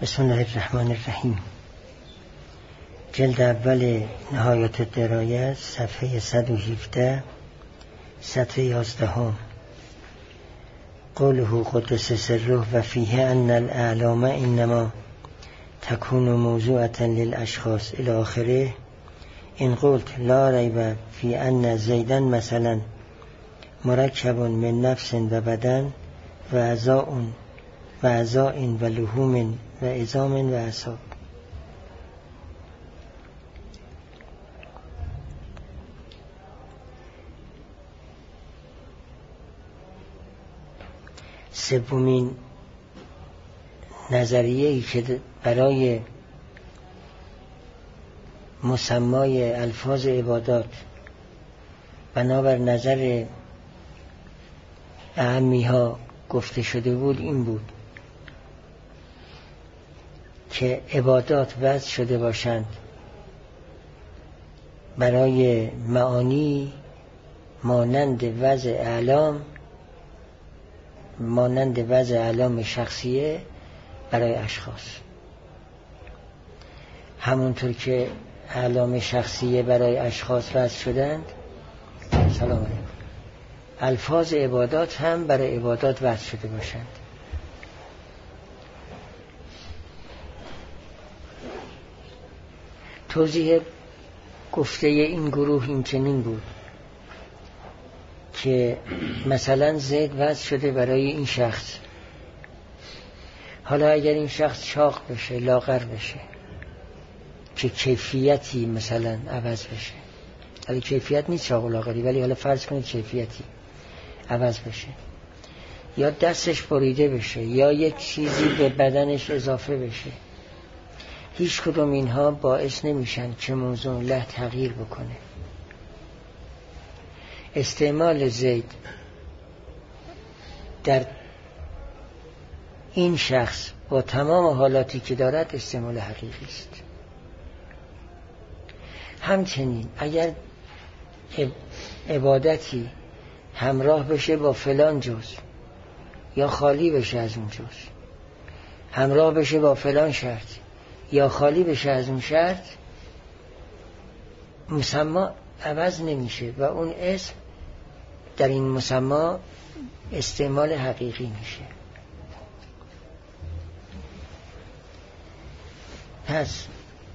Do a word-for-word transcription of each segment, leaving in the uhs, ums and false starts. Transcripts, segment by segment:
بسم الله الرحمن الرحیم. جلد اول نهایت الدرایه، صفحه صد و هفده، سطر یازدهم. قوله قدس سره و فیه ان الاعلام انما تكون موضوعة للاشخاص الى آخره. این قلت لا ریب فی ان زیدا مثلا مرکب من نفس و بدن و اعضاء و اعضاء و لحوم و عظام و اعصاب. سومین نظریه‌ای که برای مسمای الفاظ عبادات بنابر نظر اعمی‌ها گفته شده بود این بود که عبادات وضع شده باشند برای معانی مانند وضع اعلام مانند وضع اعلام شخصیه برای اشخاص، همونطور که اعلام شخصیه برای اشخاص وضع شدند. سلام علیکم. الفاظ عبادات هم برای عبادات وضع شده باشند. توضیح گفته این گروه این چنین بود که مثلا زید وضع شده برای این شخص، حالا اگر این شخص چاق بشه، لاغر بشه، که کیفیتی مثلا عوض بشه، حالا کیفیت نیست چاق و لاغری، ولی حالا فرض کنید کیفیتی عوض بشه، یا دستش بریده بشه، یا یک چیزی به بدنش اضافه بشه، هیچ کدوم اینها باعث نمیشن که موضوع له تغییر بکنه. استعمال زید در این شخص با تمام حالاتی که دارد استعمال حقیقی است. همچنین اگر عبادتی همراه بشه با فلان جز یا خالی بشه از اون جز، همراه بشه با فلان شرط یا خالی بشه از اون شرط، مسما عوض نمیشه و اون اسم در این مسما استعمال حقیقی میشه. پس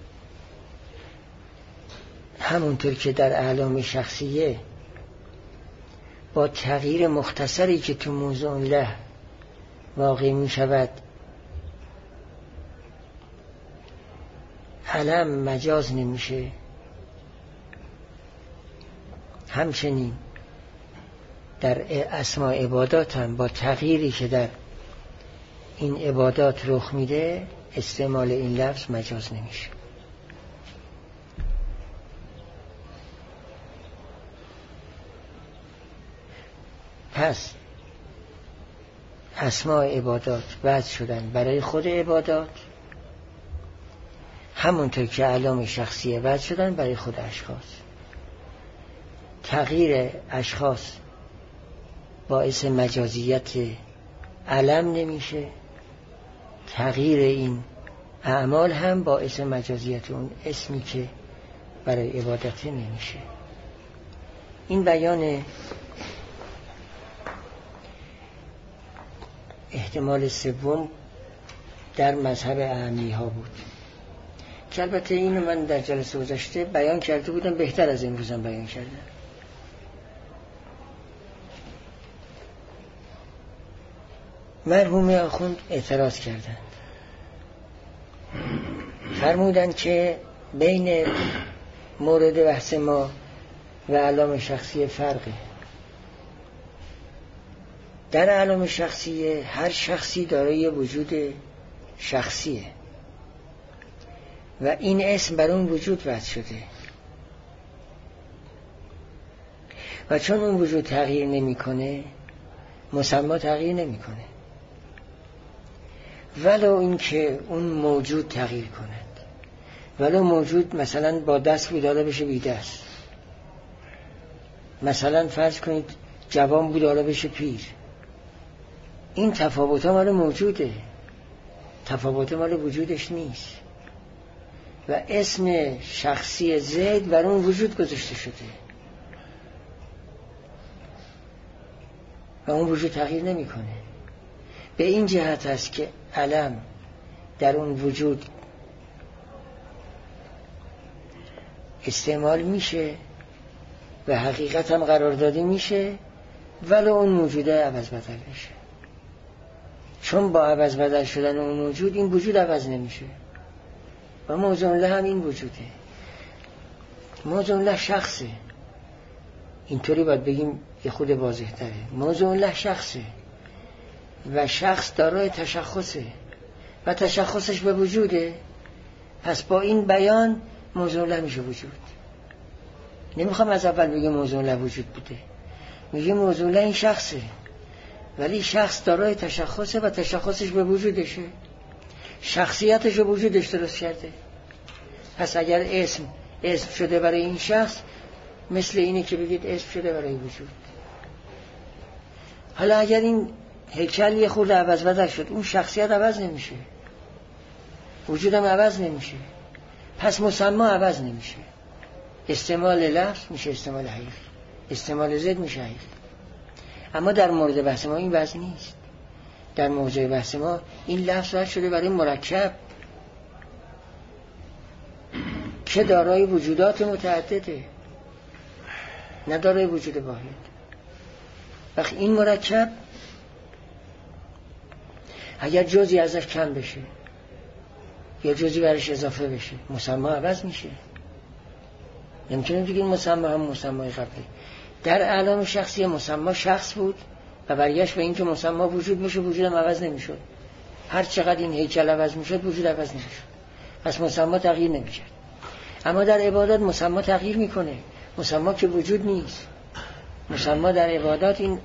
همونطور که در اعلام شخصیه با تغییر مختصری که تو موضوع له واقع می شود علم مجاز نمیشه، همچنین در اسماء عبادات هم با تغییری که در این عبادات رخ میده استعمال این لفظ مجاز نمیشه. پس اسماء عبادات وضع شدن برای خود عبادات، همونطور که علام شخصیه وضع شدن برای خود اشخاص. تغییر اشخاص باعث مجازیت علم نمیشه، تغییر این اعمال هم باعث مجازیت اون اسمی که برای عبادت نمیشه. این بیان احتمال سوم در مذهب اعمی ها بود که البته اینو من در جلسه گذشته بیان کرده بودم، بهتر از امروزم بیان کردم. مرحوم آخوند اعتراض کردند، فرمودند که بین مورد بحث ما و علام شخصی فرقه. در علام شخصیه هر شخصی دارای وجود شخصیه و این اسم بر اون وجود وضع شده و چون اون وجود تغییر نمیکنه مسما تغییر نمیکنه، ولو اینکه اون موجود تغییر کند، ولو موجود مثلا با دست بود حالا بشه بی دست، مثلا فرض کنید جوان بود حالا بشه پیر، این تفاوت ها مال موجوده، تفاوت مال وجودش نیست و اسم شخصی زید بر اون وجود گذاشته شده و اون وجود تغییر نمیکنه. به این جهت است که علم در اون وجود استعمال میشه و حقیقت هم قرار داده میشه، ولی اون موجوده عوض بدل میشه. چون با عوض بدل شدن اون موجود این وجود عوض نمیشه و موضوع الله هم این وجوده. موضوع الله شخصه، اینطوری باید بگیم یه خود واضح تره. موضوع الله شخصه و شخص دارای تشخصه و تشخصش به وجوده. پس با این بیان موضوع الله میشه وجود. نمیخوام از اول بگم موضوع الله وجود بوده، میگه موضوع الله این شخصه ولی شخص دارای تشخصه و تشخصش به وجودشه، شخصیتش به وجودش درست کرده. پس اگر اسم اسم شده برای این شخص، مثل اینه که بگید اسم شده برای وجود. حالا اگر این هیکل یه خورده عوض بدل شد، اون شخصیت عوض نمیشه، وجودم عوض نمیشه، پس مسما عوض نمیشه. استعمال لفظ میشه استعمال حقیقی، استعمال ضد میشه حقیقی. اما در مورد بحث ما این وضع نیست. در موضوع بحث ما این لفظ وضع شده برای مرکب که دارای وجودات متعدده، نه دارای وجود واحد. وقتی این مرکب اگر جزئی ازش کم بشه یا جزئی برش اضافه بشه، مسما عوض میشه. نمیتونیم دیگه این مسما هم مسمای قبلی. در اعلام شخصی مسما شخص بود و برگشت به این که مسما وجود میشه، وجودم عوض نمیشد. هر چقدر این هیکل عوض میشد وجود عوض نمیشد، پس مسما تغییر نمیکرد. اما در عبادات مسما تغییر میکنه. مسما که وجود نیست، مسما در عبادات این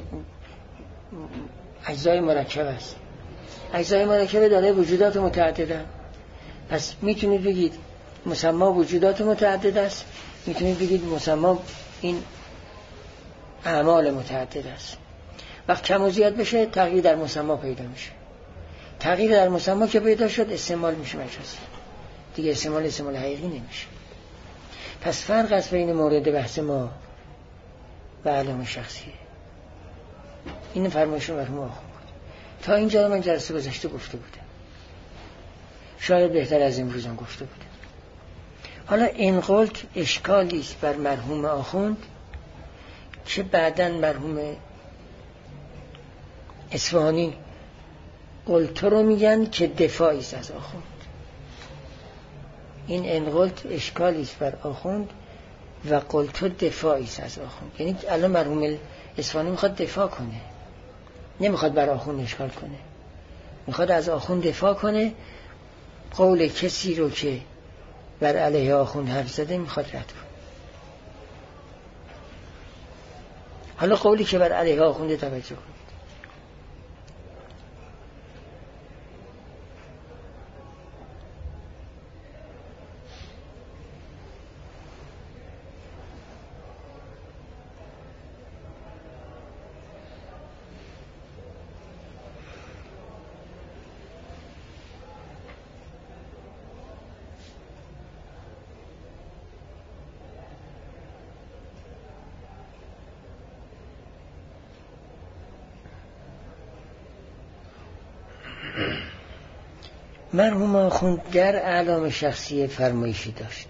اجزای مرکب است. اجزای مرکب داره وجودات متعدده. پس میتونید بگید مسما وجودات متعدد است، میتونید بگید مسما این اعمال متعدد است. وقت کم و زیاد بشه تغییر در مسما پیدا میشه. تغییر در مسما که پیدا شد استعمال میشه مجازی، دیگه استعمال استعمال حقیقی نمیشه. پس فرق است بین مورد بحث ما و علم شخصیه. این فرمایشون مرحوم آخوند تا اینجا من جلسه گذشته گفته بودم، شاید بهتر از امروز هم گفته بودم. حالا این قلت اشکالی است بر مرحوم آخوند که بعداً مرحوم اصفهانی قلت رو میگن که دفاعی است از آخوند. این انقلت اشکالی است بر آخوند و قلت دفاعی است از آخوند. یعنی الان مرحوم اصفهانی میخواد دفاع کنه، نمیخواد بر آخوند اشکال کنه، میخواد از آخوند دفاع کنه. قول کسی رو که بر علیه آخوند حرف زده میخواد رد کنه. حالا قولی که بر علیه آخوند توجه کنید. مرحوم آخوند در اعلام شخصی فرمایشی داشت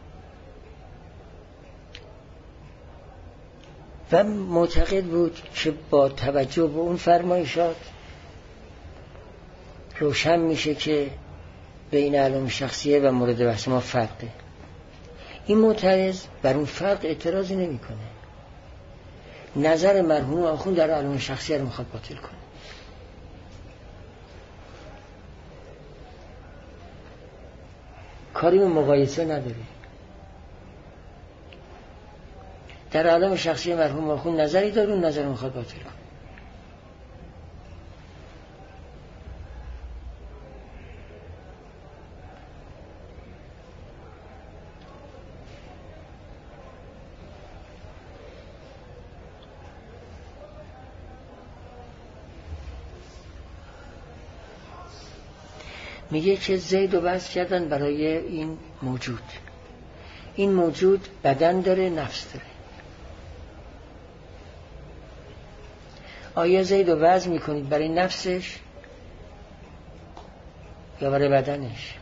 و معتقد بود که با توجه به اون فرمایشات روشن میشه که بین اعلام شخصیه و مورد بحث ما فرقه. این معترض بر اون فرق اعتراضی نمیکنه. نظر مرحوم آخوند در اعلام شخصیه رو میخواد باطل کنه. کاری به مقایسه نداره. در عالم شخصی مرحوم آخوند نظری داره، اون نظر میخواد باطل کنه. میگه که زید رو وضع کردن برای این موجود. این موجود بدن داره، نفس داره. آیا زید رو وضع میکنید برای نفسش یا برای بدنش؟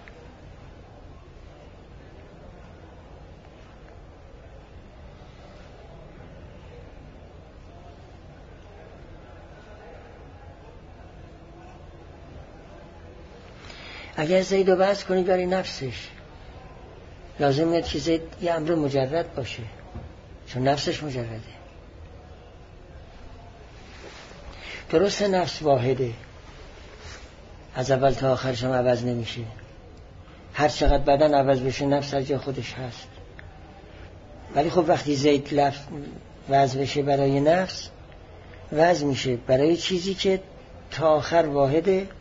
اگر زید رو وضع کنید برای نفسش، لازم نیست که زید یه امر مجرد باشه، چون نفسش مجرده. درسته نفس واحده، از اول تا آخرش هم عوض نمیشه. هر چقدر بدن عوض بشه نفس از جای خودش هست. ولی خب وقتی زید لفظ وضع بشه برای نفس، وضع میشه برای چیزی که تا آخر واحده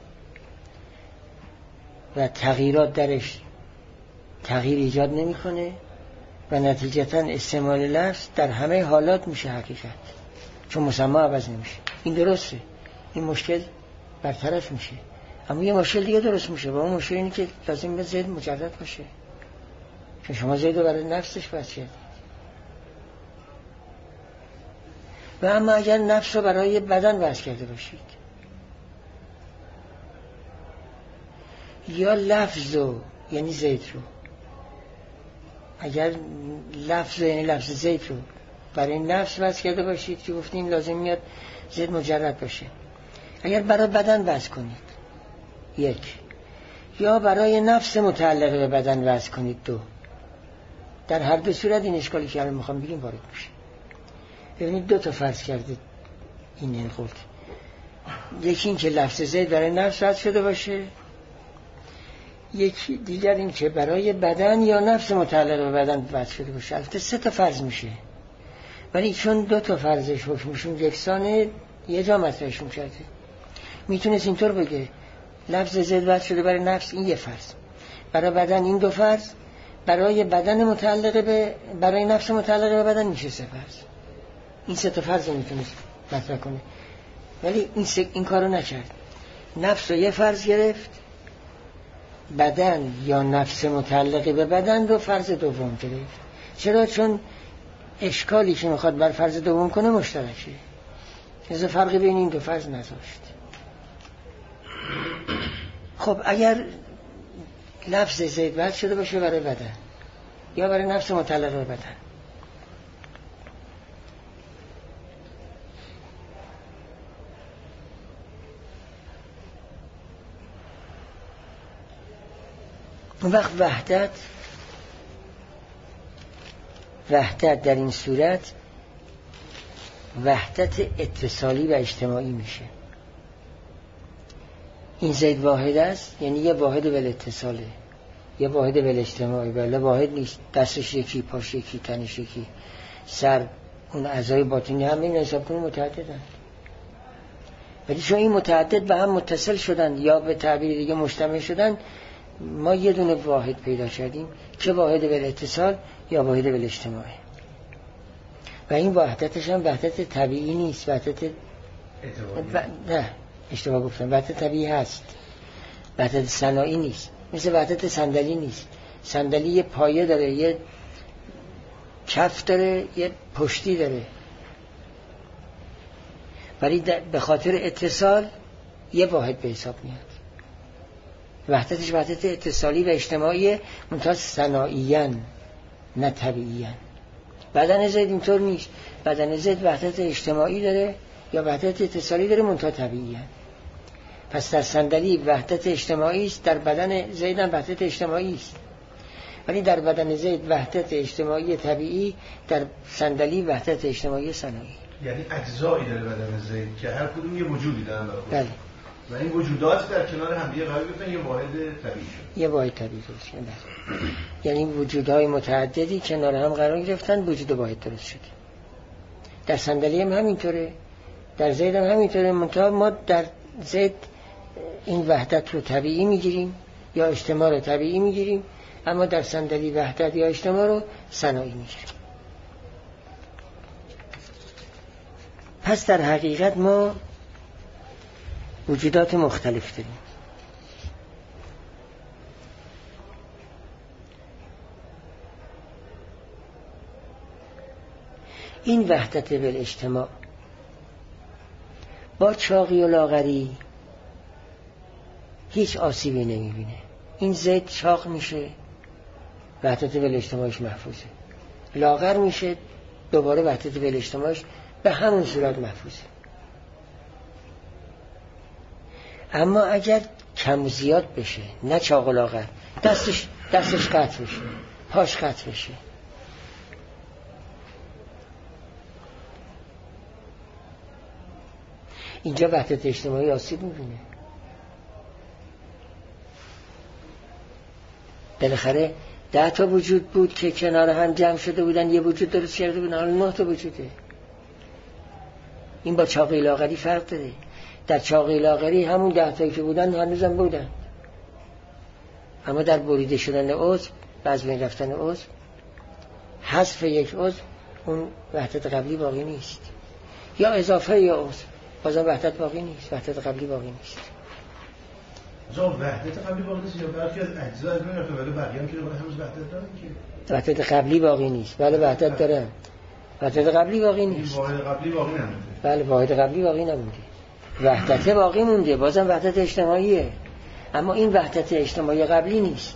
و تغییرات درش تغییر ایجاد نمیکنه و نتیجتا استعمال لفظ در همه حالات میشه حقیقت، چون مسما عوض نمیشه. این درسته، این مشکل برطرف میشه. اما یه مشکل دیگه درست میشه و اون مشکل اینه که لازم به زید مجرد باشه، چون شما زید رو برای نفسش بس کردید. و اما اگر نفس رو برای بدن بس کرده باشید، یا لفظ رو یعنی زید رو، اگر لفظ یعنی لفظ زید رو برای نفس بس کرده باشید که گفتیم لازم میاد زید مجرد باشه، اگر برای بدن بس کنید یک، یا برای نفس متعلق به بدن وضع کنید دو، در هر دو صورت این اشکالی که الان میخوام بگیم وارد میشه. ببینید دو تا فرض کردید این این قلت، یکی این که لفظ زید برای نفس وضع شده باشه، یکی دیگر این که برای بدن یا نفس متعلق به بدن وضع شده باشه. البته سه تا فرض میشه، ولی چون دو تا فرضش حکمشون یکسانه یه جا مطرحشون کرده. میتونست اینطور بگه لفظ زید وضع شده برای نفس، این یه فرض، برای بدن این دو فرض، برای بدن متعلق به برای نفس متعلق به بدن میشه سه فرض. این سه تا فرض میتونست مطرح کنه، ولی این سه این کارو نکرد. نفس رو یه فرض گرفت، بدن یا نفس متعلق به بدن رو فرض دوم گرفت. چرا؟ چون اشکالی که میخواد بر فرض دوم کنه مشترکه، لذا فرقی بین این دو فرض نذاشت. خب اگر لفظ زید وضع شده باشه برای بدن یا برای نفس متعلق به بدن، اون وقت وحدت وحدت در این صورت وحدت اتصالی و اجتماعی میشه. این زید واحد است، یعنی یه واحد ول اتصاله، یه واحد ول اجتماعی. ولی واحد نیست، دستش یکی، پاش یکی، تنش یکی، سر، اون اعضای باطنی همه این حساب کنیم متعددن. ولی چون این متعدد به هم متصل شدن یا به تعبیر دیگه مجتمع شدن، ما یه دونه واحد پیدا کردیم که واحد ول اتصال یا واحد ول اجتماعی. و این وحدتش هم وحدت طبیعی نیست، وحدت و... نه اشتباه گفتم، وحدت طبیعی هست، وحدت صناعی نیست. مثل وحدت صندلی نیست. صندلی یه پایه داره، یه کف داره، یه پشتی داره، ولی به خاطر اتصال یه واحد به حساب میاد. وحدتش وحدت اتصالی و اجتماعی، منتها صناعیاً نه طبیعیاً. بدن زید اینطور نیست، بدن زید وحدت اجتماعی داره یا وحدت اتصالی داره، منتها طبیعیاً. پس در صندلی وحدت اجتماعی است، در بدن زید هم وحدت اجتماعی است، ولی در بدن زید وحدت اجتماعی طبیعی، در صندلی وحدت اجتماعی صناعی. یعنی اجزایی داره بدن زید که هر کدوم یه وجودی دارن. بله. و این وجودات در کنار هم دیگه قرار گرفتن، یه واحد طبیعی شد. یه واحد طبیعی درست شد. یعنی وجودهای متعددی کنار هم قرار گرفتن، وجود واحد درست شد. در صندلی هم همینطوره، در زید هم همینطوره، منتها ما در زید این وحدت رو طبیعی میگیریم یا اجتماع رو طبیعی میگیریم، اما در صندلی وحدت یا اجتماع رو صناعی میگیریم. پس در حقیقت ما وجودات مختلف داریم. این وحدت بالاجتماع با چاقی و لاغری هیچ آسیبی نمیبینه. این زید چاق میشه، وحدت بالاجتماعش محفوظه. لاغر میشه، دوباره وحدت بالاجتماعش به همون صورت محفوظه. اما اگر کم و زیاد بشه، نه چاق و لاغر، دستش دستش قطع بشه، پاش قطع بشه، اینجا وحدت اجتماعی آسیب میبینه. بالاخره ده تا وجود بود که کنار هم جمع شده بودن، یه وجود درست کرده بودن، حالا نه تا وجوده. این با چاقی لاغری فرق داره. در چاقی لاغری همون ده تایی که بودن هنوزم بودن، اما در بریده شدن عضو، از بین رفتن عضو، حذف یک عضو، اون وحدت قبلی باقی نیست. یا اضافه یا عضو، بازم وحدت باقی نیست، وحدت قبلی باقی نیست. جا وحدت قبلی باقی نیست یا برخی از اجزا از بین رفته ولی بقیه هم که باید هنوز وحدت دارن که وحدت قبلی باقی نیست. بله وحدت دارن، وحدت قبلی باقی نیست. واحد قبلی باقی نمونده. بله واحد قبلی باقی نمونده، وحدت باقی مونده، بازم وحدت اجتماعیه، اما این وحدت اجتماعی قبلی نیست.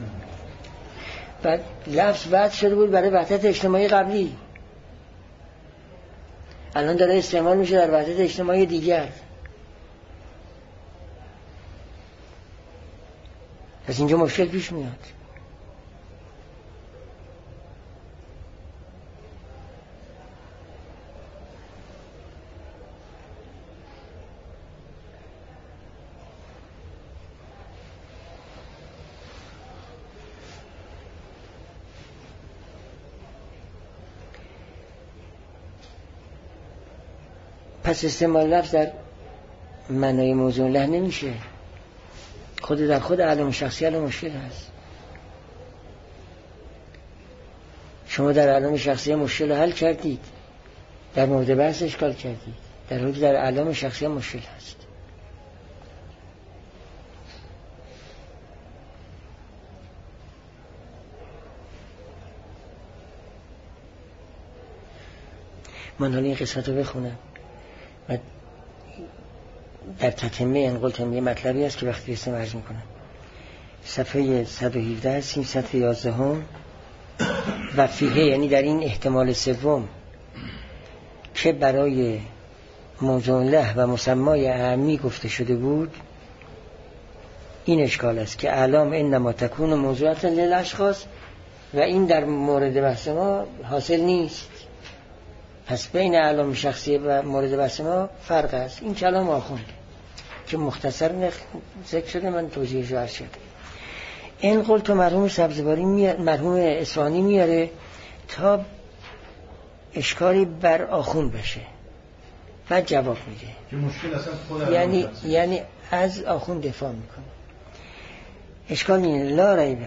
بعد لفظ بعد شده بود برای وحدت اجتماعی قبلی، الان داره استعمال میشه در وحدت اجتماعی دیگر. پس اینجا مشکل پیش میاد. پس استعمال لفظ در معنای موضوع له نمیشه، خود در خود علم شخصی علم مشکل هست. شما در علم شخصی مشکل حل کردید، در مورد بحث اشکال کردید، در حالی در علم شخصی مشکل هست. من حالا این قسمت رو بخونم و در تتمه انقلتم یه مطلبی هست که وقتی اسم عرض میکنم. صفحه صد و هفده سیصد و یازده هم و فیه، یعنی در این احتمال سوم که برای موضوع له و مسمای اعمی گفته شده بود، این اشکال است که اعلام انما تکون موضوعات للاشخاص و این در مورد بحث ما حاصل نیست. پس بین اعلام شخصی و مورد بحث ما فرق است. این کلام آخوند که مختصر ذکر شده، من توضیحش عرض کردم. این قلت مرحوم سبزواری مرحوم اصفهانی میاره تا اشکالی بر آخوند بشه و جواب میده که مشکل اصلا خود یعنی یعنی از آخوند دفاع میکنه. اشکال اینه لا ریبه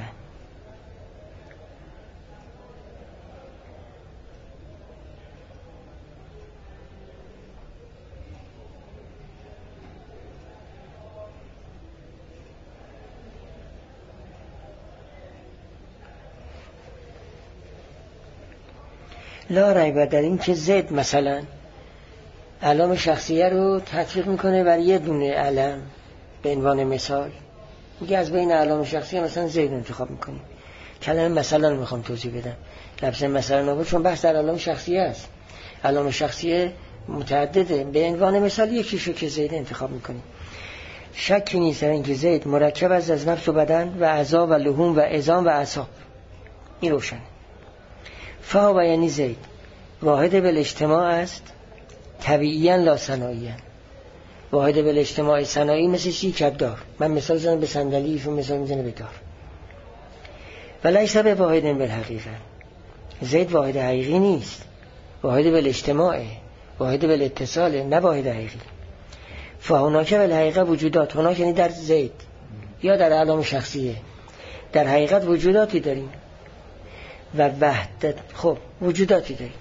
لا ریبه در این که زید مثلا علام شخصیه رو تطبیق میکنه بر یه دونه علم. به عنوان مثال میگه از بین علام شخصیه مثلا زید انتخاب میکنیم. کلمه مثلا میخوام توضیح بدم. لفظ مثلا نبود چون بحث در علام شخصیه است. علام شخصیه متعدده، به عنوان مثال یکیشو که زید انتخاب میکنیم. شکی نیست در این که زید مرکب از از نفس و بدن و اعضا و لحوم و عظام و اعصاب. این روشنه. فا و یعنی زید واحد بالاجتماع است، طبیعیاً لا صناعیاً. واحد بالاجتماع صناعی مثل چی؟ کبدار. من مثال زنم به صندلی، ایشون مثال میزنه به دار. و لیس به واحد بالحقیقه. زید واحد حقیقی نیست، واحد بالاجتماع، واحد بالاتصال، نه واحد حقیقی. فهناک بالحقیقه وجودات، هناک یعنی در زید یا در علام شخصیه، در حقیقت وجوداتی داریم و وحدت خب وجوداتی داریم.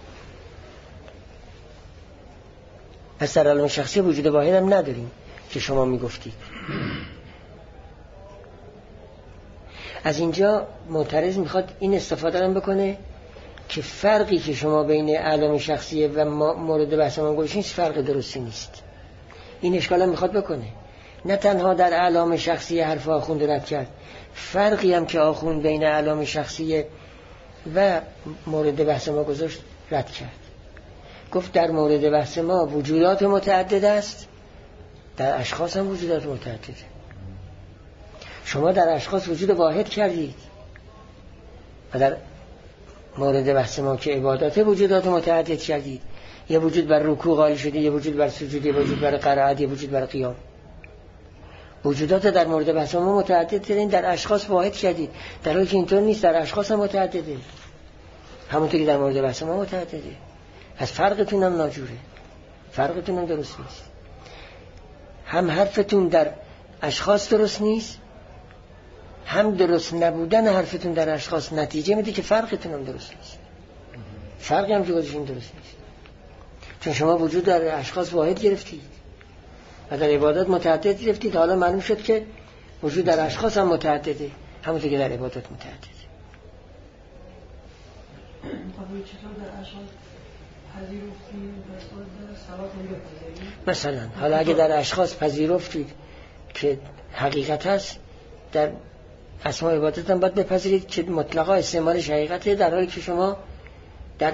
پس در علم شخصی وجود واحد هم نداریم که شما میگفتید. از اینجا معترض میخواد این استفاده هم بکنه که فرقی که شما بین اعلام شخصیه و مورد بحث ما گذاشتین فرق درستی نیست. این اشکال هم میخواد بکنه. نه تنها در اعلام شخصیه حرف آخوند رد کرد، فرقی هم که آخوند بین اعلام شخصیه و مورد بحث ما گذاشت رد کرد. گفت در مورد بحث ما وجودات متعدد است، در اشخاص هم وجودات متعدده. شما در اشخاص وجود واحد کردید و در مورد بحث ما که عبادات وجودات متعدد کردید. یه وجود بر رکوع غالی شده، یه وجود بر سجود، یه وجود بر قرائت، یه وجود بر قیام. وجودات در مورد بحث ما متعدد کردین، در اشخاص واحد کردید، در حالی که اینطور نیست، در اشخاص هم متعدده، همونطوری در مورد بحث ما متعدده. پس فرقتون هم ناجوره، فرقتون هم درست نیست. هم حرفتون در اشخاص درست نیست، هم درست نبودن حرفتون در اشخاص نتیجه میده که فرقتون هم درست نیست. فرقی هم که گذاشتین درست نیست، چون شما وجود در اشخاص واحد گرفتید و در عبادات متعدد گرفتید. حالا معلوم شد که وجود در اشخاص هم متعدده، همونطور که در عبادات متعدده. مثلا حالا اگه در اشخاص پذیرفتید که حقیقت هست، در اسماء عبادت هم باید بپذیرید که مطلقا استعمالش حقیقته، در حالی که شما در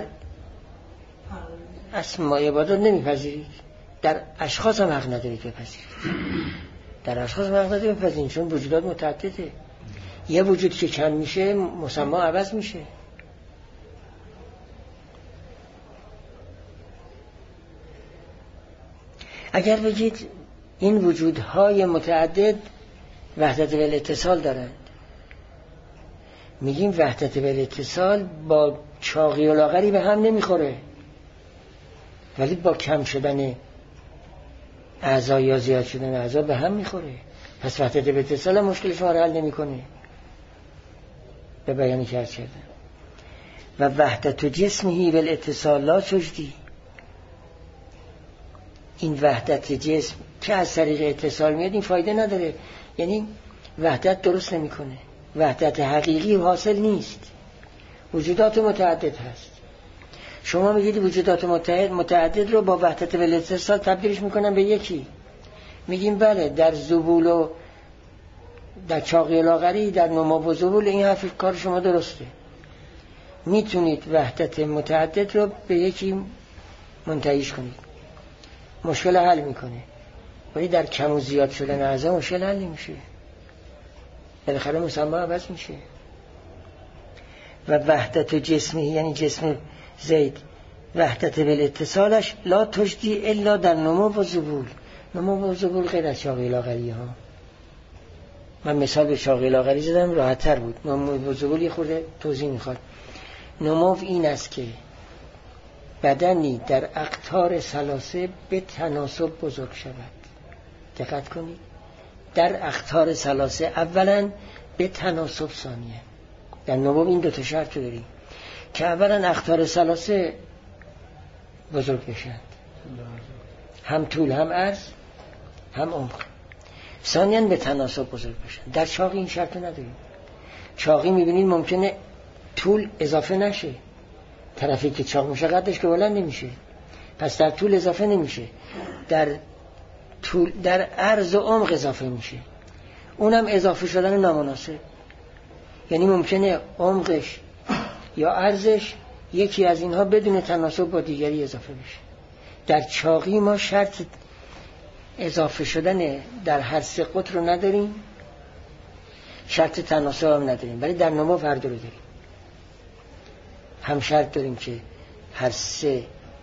اسماء عبادت نمیپذیرید، در اشخاص هم حق ندارید بپذیرید. در اشخاص هم حق ندارید بپذیرید، چون وجودات متعدده. یه وجود که کم میشه مسما عوض میشه. اگر بگید این وجودهای متعدد وحدت والاتصال دارند، میگیم وحدت والاتصال با چاقی و لاغری به هم نمیخوره، ولی با کم شدن اعضا یا زیاد شدن اعضا به هم میخوره. پس وحدت والاتصال مشکل شما رو حل نمیکنه. به بیانی کرد کردم و وحدت جسمهی والاتصال لا تجدی. این وحدت جسم که از طریق اتصال میاد این فایده نداره، یعنی وحدت درست نمیکنه، وحدت حقیقی حاصل نیست. وجودات متعدد هست، شما میگید وجودات متعدد متعدد رو با وحدت والاتصال تبدیلش میکنن به یکی. میگیم بله در ذبول و در چاقی و لاغری، در نما و ذبول این حرف کار شما درسته، میتونید وحدت متعدد رو به یکی منتهیش کنید، مشکل حل میکنه. ولی در کم و زیاد شدن اعضا مشکل حل نمیشه، بالاخره مسما عوض میشه. و وحدت جسمی یعنی جسم زید وحدت والاتصالش لا تجدی الا در نما و ذبول. نما و ذبول غیر از چاقی لاغری ها. من مثال به چاقی لاغری زدم راحت تر بود، نما و ذبول یه خورده توضیح میخواد. نما این است که بدنی در اقطار ثلاثه به تناسب بزرگ شود. دقت کنید، در اقطار ثلاثه اولا به تناسب ثانیه. در نمو این دو تا شرط رو داریم که اولا اقطار ثلاثه بزرگ بشن، هم طول هم عرض هم عمق. ثانیاً به تناسب بزرگ بشن. در چاقی این شرط رو نداریم. چاقی میبینید ممکنه طول اضافه نشه، طرفی که چاق میشه قدش که بلند نمیشه، پس در طول اضافه نمیشه، در طول در عرض و عمق اضافه میشه، اونم اضافه شدن نامناسب. یعنی ممکنه عمقش یا عرضش یکی از اینها بدون تناسب با دیگری اضافه بشه. در چاقی ما شرط اضافه شدن در هر سه قطر رو نداریم، شرط تناسب هم نداریم، ولی در نما هر دو رو داریم. هم شرط داریم که هر سه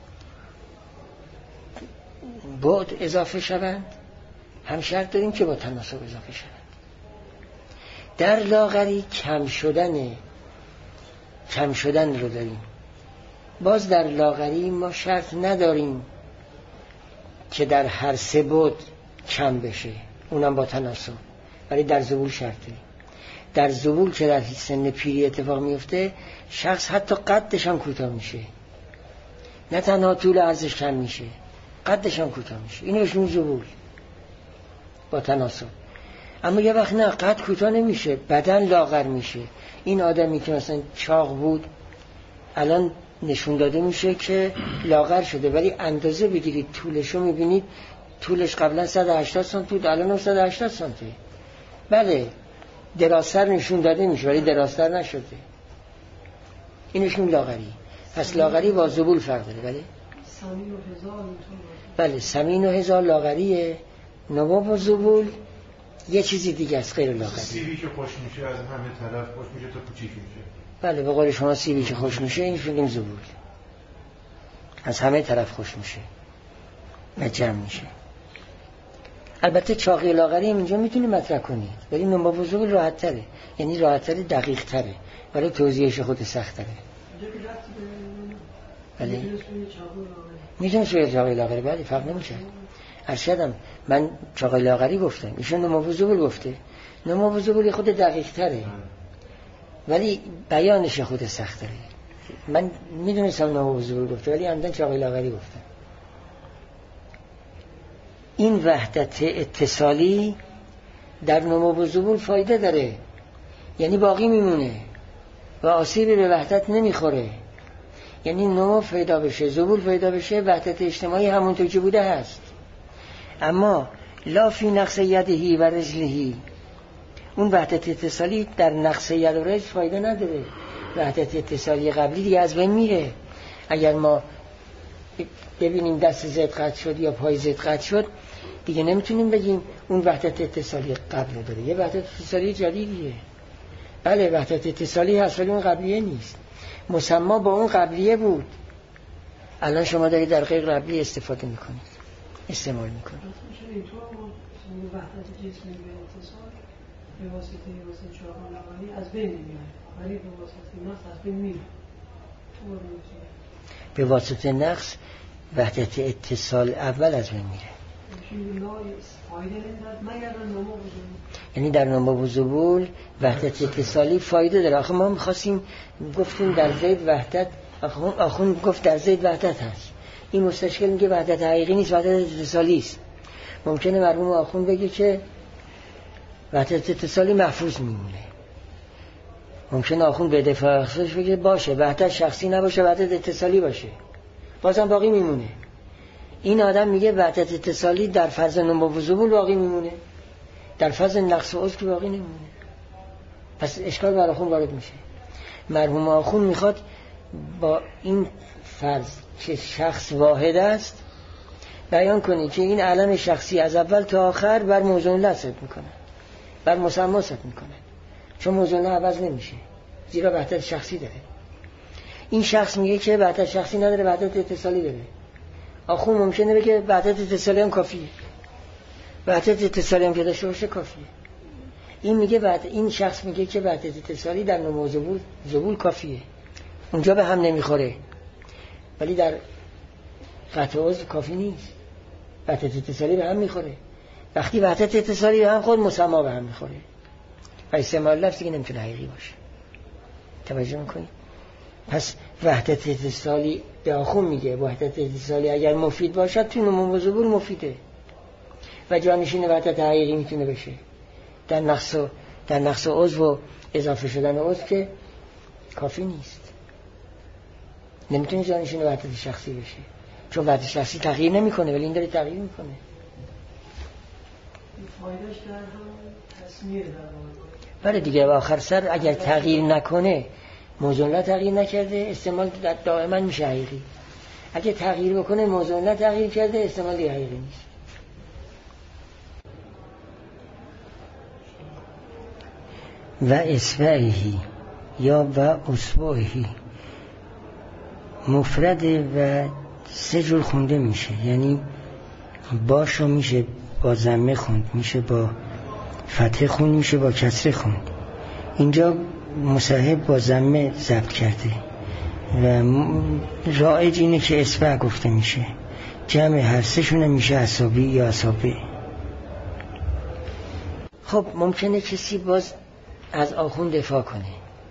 بعد اضافه شوند، هم شرط داریم که با تناسب اضافه شوند. در لاغری کم شدن کم شدن رو داریم. باز در لاغری ما شرط نداریم که در هر سه بعد کم بشه، اونم با تناسب، ولی در ذبول شرط داریم. در ذبول که در سن پیری اتفاق میفته، شخص حتی قدش هم کوتاه میشه، نه تنها طول عرضش کم میشه، قدش هم کوتاه میشه. اینو بهشون ذبول با تناسب. اما یه وقت نه، قد کوتاه نمیشه، بدن لاغر میشه. این آدمی که مثلا چاق بود الان نشون داده میشه که لاغر شده، ولی اندازه بگیرید طولشو میبینید طولش قبلا صد و هشتاد سانتی بود، الان صد و هشتاد سانتی. بله درازتر نشون داده میشه ولی درازتر نشده. اینشون لاغری. پس لاغری با زبول فرق داره. بله سمین و هزار. بله سمین و هزار لاغریه. نما و زبول یه چیزی دیگه است غیر لاغری. سیبی که خوش میشه از همه طرف خوش میشه تا کوچیک میشه. بله به قول شما سیبی که خوش میشه این فیلم زبول از همه طرف خوش میشه و جمع میشه. البته چاقی لاغری اینجا میتونی مطرح کنید ولی نما و زبول راحت تره، یعنی راحت تره دقیق تره ولی توضیحش خود سخت تره. بله میتونی سوی چاقی لاغری بله فرق نمیشه. ارشدم من چاقی لاغری گفتم ایشون نما و زبول گفته. نما و زبول خود دقیق تره ولی بیانش خود سخت تره. من میدونستم نما و زبول گفته ولی عمدن چاقی لاغری گفتم. این وحدت اتصالی در نما و زبول فایده داره، یعنی باقی میمونه و آسیبی به وحدت نمیخوره. یعنی نما پیدا بشه زبول پیدا بشه وحدت اجتماعی همونطور که بوده هست. اما لا فی نقص یدهی و رجلهی، اون وحدت اتصالی در نقص ید و رجل فایده نداره. وحدت اتصالی قبلی دیگه از بین میره. اگر ما ببینیم دست زد قطع شد یا پای زد قطع شد دیگه نمیتونیم بگیم اون وحدت اتصالی قبل داره، یه وحدت اتصالی جدیدیه. بله وحدت اتصالی هست ولی اون قبلیه نیست، مسما با اون قبلیه بود. الان شما دارید در غیر قبلی استفاده میکنید استعمال میکنید. وحدت جسمی به اتصال به واسطه واسطه چهارم لاغری از بین نمیاد ولی به واسطه نقص از بین میره. به واسطه نقص وحدت اتصال اول از بین میره. یعنی در نما و زبول وحدت اتصالی فایده داره. آخه ما می‌خواستیم گفتیم در زید وحدت، آخون گفت در زید وحدت هست. این مستشکل میگه وحدت حقیقی نیست وحدت اتصالی است. ممکنه مرحوم آخون بگه که وحدت اتصالی محفوظ میمونه. ممکنه آخون به دفاع خودش بگه باشه وحدت شخصی نباشه وحدت اتصالی باشه بازم باقی میمونه. این آدم میگه وحدت اتصالی در فاز نما و زبول باقی میمونه، در فاز نقص و عضو که باقی نمیمونه. پس اشکال برای خون وارد میشه. مرحوم آخون میخواد با این فرض که شخص واحد است بیان کنی که این علم شخصی از اول تا آخر بر موضوع لحظت میکنه، بر مسما ست میکنه، چون موضوع عوض نمیشه زیرا وحدت شخصی داره. این شخص میگه که وحدت شخصی نداره وحدت اتصالی داره. آخون ممکنه بگه وحدت اتصالی هم کافیه، وحدت اتصالی هم که داشته باشه کافیه. این میگه وحدت، این شخص میگه که وحدت اتصالی در نما و زبول زبول کافیه، اونجا به هم نمیخوره، ولی در قطع عضو کافی نیست. وحدت اتصالی به هم میخوره. وقتی وحدت اتصالی به هم خود مسما به هم میخوره و استعمال لفظی که نمیتونه حقیقی باشه. توجه میکنید؟ پس وحدت اتصالی به آخون میگه وحدت اتصالی اگر مفید باشد تو نما و زبول مفیده و جانشین وحدت حقیقی میتونه بشه. در نقص و در نقص عضو و اضافه شدن عضو که کافی نیست، نمیتونه جانشین وحدت شخصی بشه، چون وحدت شخصی تغییر نمیکنه ولی این داره تغییر میکنه. فایدهش در هم تصمیه در بله دیگه آخر سر اگر تغییر نکنه موضوع تغییر نکرده استعمال دائما میشه حقیقی. اگه تغییر بکنه موضوع تغییر کرده استعمال حقیقی نیست. و اصبعهی یا و اصبعهی مفرده و سه جور خونده میشه، یعنی باشو میشه با ضمه خوند، میشه با فتحه خوند، میشه با کسره خوند. اینجا مصحح با ضمه ضبط کرده و رایج اینه که اصبع گفته میشه. جمع هر سه شونه میشه اصابی یا اصابع. خب ممکنه کسی باز از آخون دفاع کنه،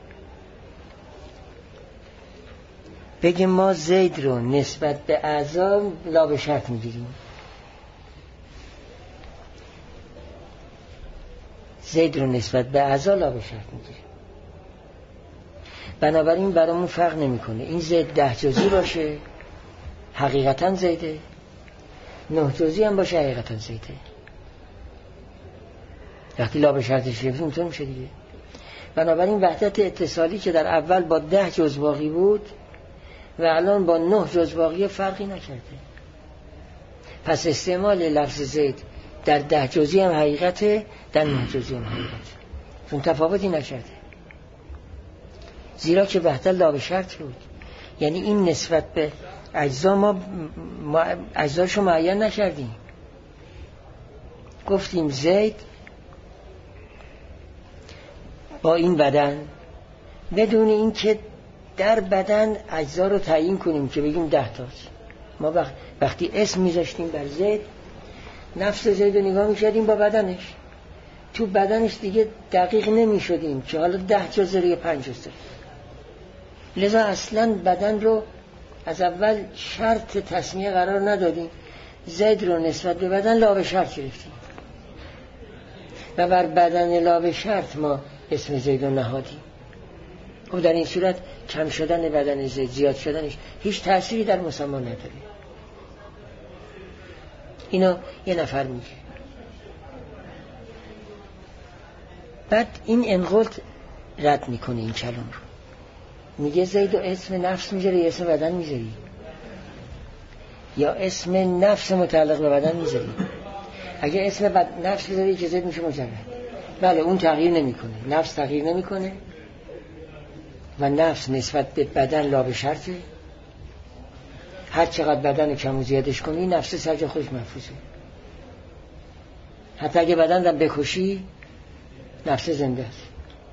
بگه ما زید رو نسبت به اعضا لا به شرط میگیریم. زید رو نسبت به اعضا لا به شرط میگیریم. بنابراین برامون فرق نمیکنه این زید ده جزئی باشه حقیقتا زیده، نه جزئی هم باشه حقیقتا زیده. وقتی لا به شرطش گرفتیم اینطور میشه دیگه. بنابراین وحدت اتصالی که در اول با ده جز باقی بود و الان با نه جز باقی فرقی نکرده. پس استعمال لفظ زید در ده جزئی هم حقیقته، در نه جزئی هم حقیقته، چون تفاوتی نکرده، زیرا که وحدت لا به شرط بود. یعنی این نسبت به اجزا ما, ما اجزاشو معین نکردیم، گفتیم زید با این بدن، بدون این که در بدن اجزا رو تعیین کنیم که بگیم ده تاست. ما وقتی اسم میذاشتیم بر زید، نفس زید رو نگاه میکردیم با بدنش، تو بدنش دیگه دقیق نمیشدیم که حالا ده جز داره یا پنج جز داره. لذا اصلا بدن رو از اول شرط تسمیه قرار ندادیم، زید رو نسبت به بدن لا به شرط گرفتیم و بر بدن لا به شرط ما اسم زید رو نهادیم. و در این صورت کم شدن بدن زید، زیاد شدنش هیچ تأثیری در مسما نداره. اینو یه نفر میگه. بعد این انقلت رد میکنه این کلام رو، میگه زید و اسم نفس میذاری یا اسم بدن میذاری، یا اسم نفس متعلق به بدن میذاری. اگه اسم بد... نفس میذاری که زید میشه مجرد، بله اون تغییر نمیکنه، نفس تغییر نمیکنه و نفس نسبت به بدن لا به شرطه. هر چقدر بدن کم و زیادش کنی نفس سر جا خودش محفوظه. حتی اگه بدن رو بکشی نفس زنده است.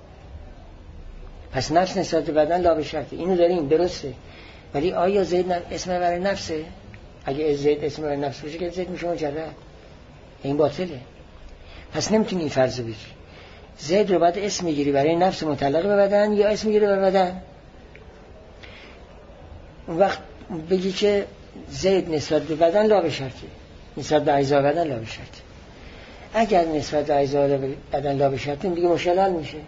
پس نفس نسبت به بدن لا به شرطه. اینو داریم درسته، ولی آیا زید اسم برای نفسه؟ اگه زید اسم برای نفس باشه که زید میشه مجرد، این باطله. پس نمیتونی این فرض بگیری زید رو باید اسم میگیری برای نفس متعلق به بدن یا اسم میگیری برای بدن. اون وقت بگی که زید نسبت به بدن لا به شرطه، نسبت به اجزای بدن لا به شرطه. اگر نسبت به اجزای بدن لا به شرطه دیگه مشکل میشه.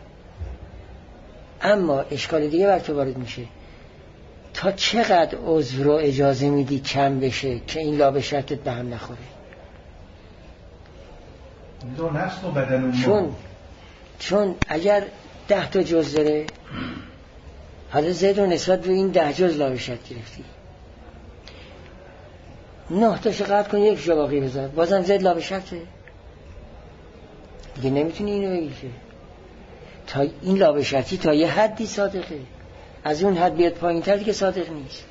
اما اشکال دیگه بر تو وارد میشه، تا چقدر عضو رو اجازه میدی کم بشه که این لا به شرطت به هم نخوره؟ دو نفس و بدن و چون چون اگر ده تا جز داره، حالا زید رو نسبت به این ده جز لا به شرط گرفتی، نه تاشو قطع کن یک جا باقی بذار، بازم زید لا به شرطه دیگه. نمیتونی اینو بگی که تا این لا به شرطی تا یه حدی صادقه، از اون حد بیاد پایین تر دیگه صادق نیست.